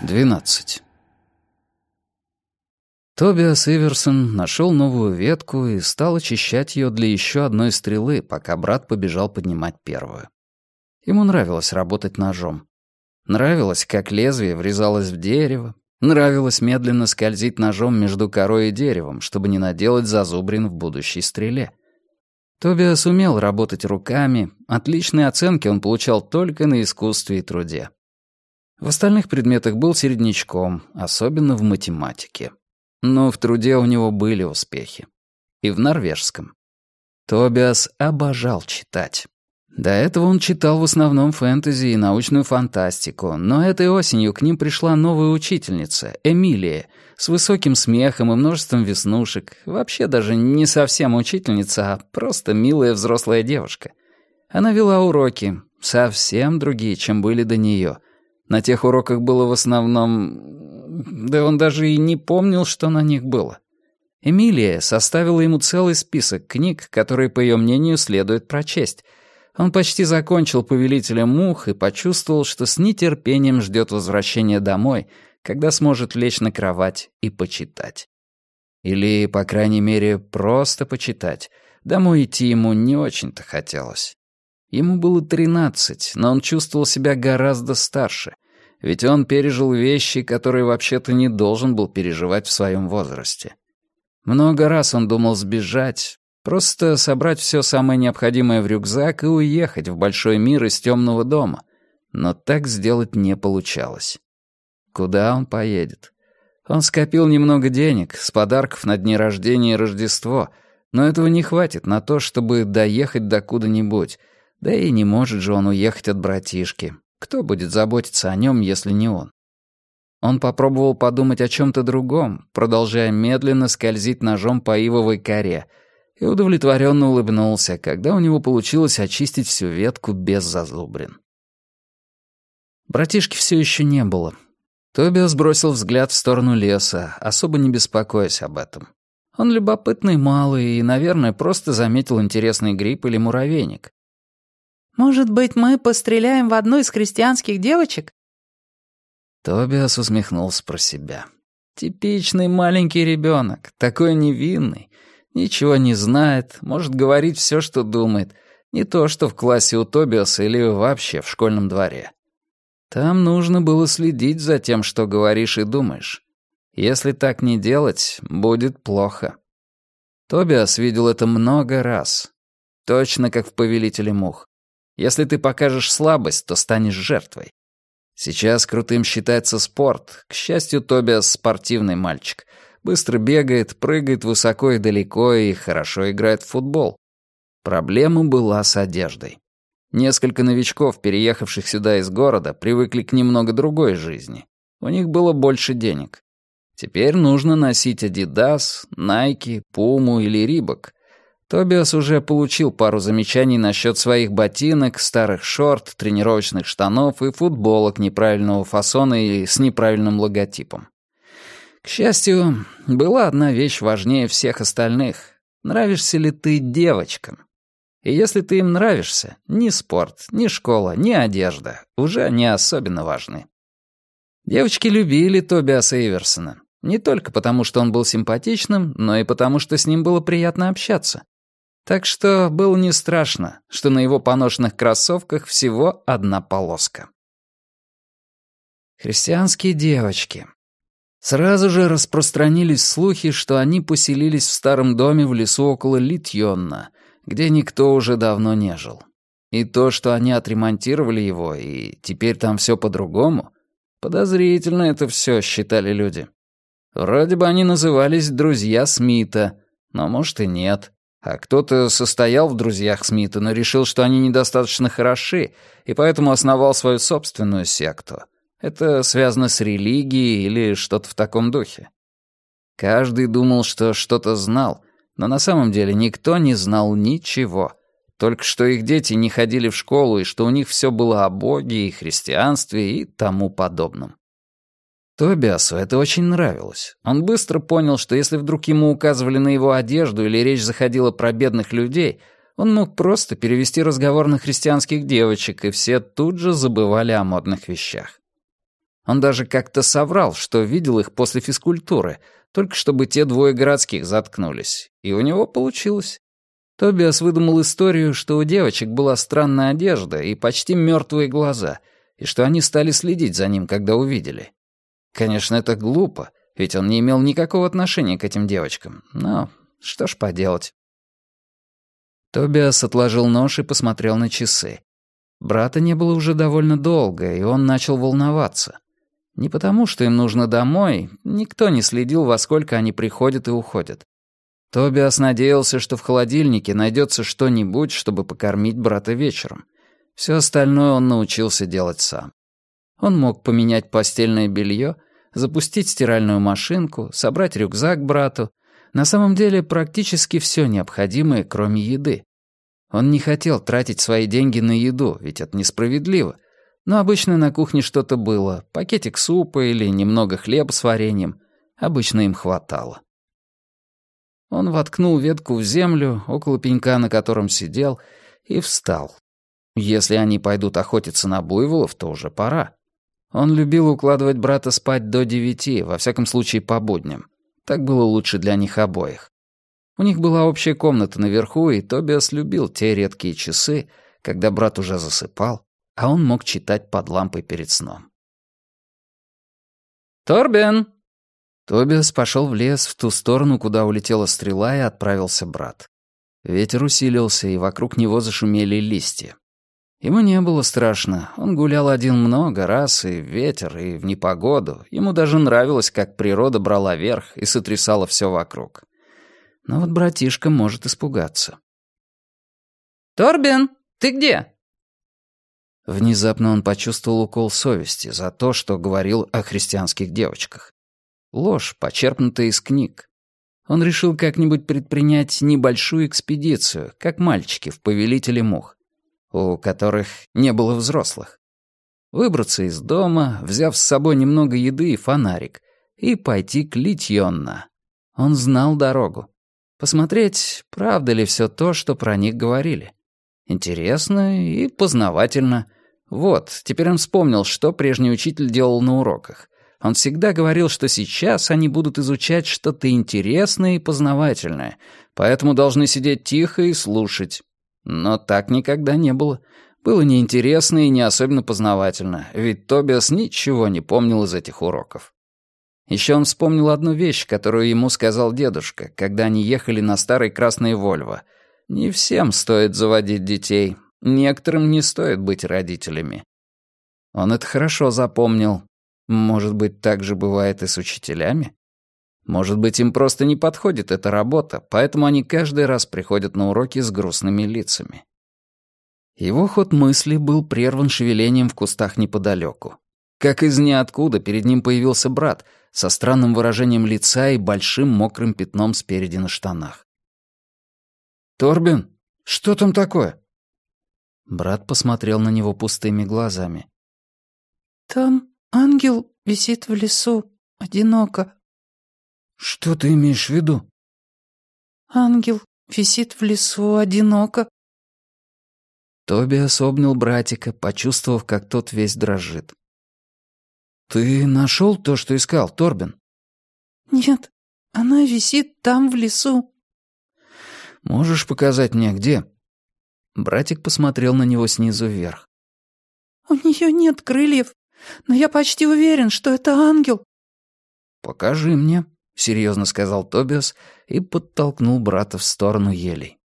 12. Тобиас Иверсон нашел новую ветку и стал очищать ее для еще одной стрелы, пока брат побежал поднимать первую. Ему нравилось работать ножом. Нравилось, как лезвие врезалось в дерево. Нравилось медленно скользить ножом между корой и деревом, чтобы не наделать зазубрин в будущей стреле. Тобиас умел работать руками, отличные оценки он получал только на искусстве и труде. В остальных предметах был середнячком, особенно в математике. Но в труде у него были успехи. И в норвежском. Тобиас обожал читать. До этого он читал в основном фэнтези и научную фантастику, но этой осенью к ним пришла новая учительница, Эмилия, с высоким смехом и множеством веснушек. Вообще даже не совсем учительница, а просто милая взрослая девушка. Она вела уроки, совсем другие, чем были до нее. На тех уроках было в основном... Да он даже и не помнил, что на них было. Эмилия составила ему целый список книг, которые, по ее мнению, следует прочесть. Он почти закончил «Повелителя мух» и почувствовал, что с нетерпением ждет возвращения домой, когда сможет лечь на кровать и почитать. Или, по крайней мере, просто почитать. Домой идти ему не очень-то хотелось. Ему было 13, но он чувствовал себя гораздо старше, ведь он пережил вещи, которые вообще-то не должен был переживать в своем возрасте. Много раз он думал сбежать, просто собрать все самое необходимое в рюкзак и уехать в большой мир из темного дома, но так сделать не получалось. Куда он поедет? Он скопил немного денег с подарков на дни рождения и Рождество, но этого не хватит на то, чтобы доехать до куда-нибудь. Да и не может же он уехать от братишки. Кто будет заботиться о нем, если не он? Он попробовал подумать о чем-то другом, продолжая медленно скользить ножом по ивовой коре, и удовлетворенно улыбнулся, когда у него получилось очистить всю ветку без зазубрин. Братишки все еще не было. Тобиас бросил взгляд в сторону леса, особо не беспокоясь об этом. Он любопытный малый и, наверное, просто заметил интересный гриб или муравейник. «Может быть, мы постреляем в одну из крестьянских девочек?» Тобиас усмехнулся про себя. Типичный маленький ребенок, такой невинный, ничего не знает, может говорить все, что думает, не то, что в классе у Тобиаса или вообще в школьном дворе. Там нужно было следить за тем, что говоришь и думаешь. Если так не делать, будет плохо. Тобиас видел это много раз. Точно как в «Повелителе мух». Если ты покажешь слабость, то станешь жертвой. Сейчас крутым считается спорт. К счастью, Тобиас спортивный мальчик. Быстро бегает, прыгает высоко и далеко и хорошо играет в футбол. Проблема была с одеждой. Несколько новичков, переехавших сюда из города, привыкли к немного другой жизни. У них было больше денег. Теперь нужно носить Adidas, Nike, Puma или Reebok. Тобиас уже получил пару замечаний насчет своих ботинок, старых шорт, тренировочных штанов и футболок неправильного фасона и с неправильным логотипом. К счастью, была одна вещь важнее всех остальных. Нравишься ли ты девочкам? И если ты им нравишься, ни спорт, ни школа, ни одежда уже не особенно важны. Девочки любили Тобиаса Иверсона. Не только потому, что он был симпатичным, но и потому, что с ним было приятно общаться. Так что было не страшно, что на его поношенных кроссовках всего одна полоска. Христианские девочки. Сразу же распространились слухи, что они поселились в старом доме в лесу около Литьонна, где никто уже давно не жил. И то, что они отремонтировали его, и теперь там все по-другому, подозрительно это все, считали люди. Вроде бы они назывались «Друзья Смита», но может и нет. А кто-то состоял в друзьях Смита, но решил, что они недостаточно хороши, и поэтому основал свою собственную секту. Это связано с религией или что-то в таком духе. Каждый думал, что что-то знал, но на самом деле никто не знал ничего. Только что их дети не ходили в школу, и что у них все было о Боге и христианстве и тому подобном. Тобиасу это очень нравилось. Он быстро понял, что если вдруг ему указывали на его одежду или речь заходила про бедных людей, он мог просто перевести разговор на христианских девочек, и все тут же забывали о модных вещах. Он даже как-то соврал, что видел их после физкультуры, только чтобы те двое городских заткнулись. И у него получилось. Тобиас выдумал историю, что у девочек была странная одежда и почти мертвые глаза, и что они стали следить за ним, когда увидели. Конечно, это глупо, ведь он не имел никакого отношения к этим девочкам. Но что ж поделать. Тобиас отложил нож и посмотрел на часы. Брата не было уже довольно долго, и он начал волноваться. Не потому, что им нужно домой, никто не следил, во сколько они приходят и уходят. Тобиас надеялся, что в холодильнике найдется что-нибудь, чтобы покормить брата вечером. Все остальное он научился делать сам. Он мог поменять постельное белье, запустить стиральную машинку, собрать рюкзак брату. На самом деле практически все необходимое, кроме еды. Он не хотел тратить свои деньги на еду, ведь это несправедливо. Но обычно на кухне что-то было, пакетик супа или немного хлеба с вареньем. Обычно им хватало. Он воткнул ветку в землю, около пенька, на котором сидел, и встал. Если они пойдут охотиться на буйволов, то уже пора. Он любил укладывать брата спать до 9, во всяком случае по будням. Так было лучше для них обоих. У них была общая комната наверху, и Тобиас любил те редкие часы, когда брат уже засыпал, а он мог читать под лампой перед сном. «Торбен!» Тобиас пошел в лес, в ту сторону, куда улетела стрела, и отправился брат. Ветер усилился, и вокруг него зашумели листья. Ему не было страшно, он гулял один много раз, и в ветер, и в непогоду. Ему даже нравилось, как природа брала верх и сотрясала все вокруг. Но вот братишка может испугаться. «Торбен, ты где?» Внезапно он почувствовал укол совести за то, что говорил о христианских девочках. Ложь, почерпнутая из книг. Он решил как-нибудь предпринять небольшую экспедицию, как мальчики в «Повелителе мух», у которых не было взрослых. Выбраться из дома, взяв с собой немного еды и фонарик, и пойти к Литьонна. Он знал дорогу. Посмотреть, правда ли все то, что про них говорили. Интересно и познавательно. Вот, теперь он вспомнил, что прежний учитель делал на уроках. Он всегда говорил, что сейчас они будут изучать что-то интересное и познавательное, поэтому должны сидеть тихо и слушать. Но так никогда не было. Было неинтересно и не особенно познавательно, ведь Тобиас ничего не помнил из этих уроков. Еще он вспомнил одну вещь, которую ему сказал дедушка, когда они ехали на старой красной Вольво. Не всем стоит заводить детей, некоторым не стоит быть родителями. Он это хорошо запомнил. Может быть, так же бывает и с учителями? Может быть, им просто не подходит эта работа, поэтому они каждый раз приходят на уроки с грустными лицами. Его ход мысли был прерван шевелением в кустах неподалеку. Как из ниоткуда перед ним появился брат со странным выражением лица и большим мокрым пятном спереди на штанах. «Торбен, что там такое?» Брат посмотрел на него пустыми глазами. «Там ангел висит в лесу, одиноко». «Что ты имеешь в виду?» «Ангел висит в лесу, одиноко». Тобиас обнял братика, почувствовав, как тот весь дрожит. «Ты нашел то, что искал, Торбен?» «Нет, она висит там, в лесу». «Можешь показать мне, где?» Братик посмотрел на него снизу вверх. «У нее нет крыльев, но я почти уверен, что это ангел». «Покажи мне», — серьезно сказал Тобиас и подтолкнул брата в сторону елей.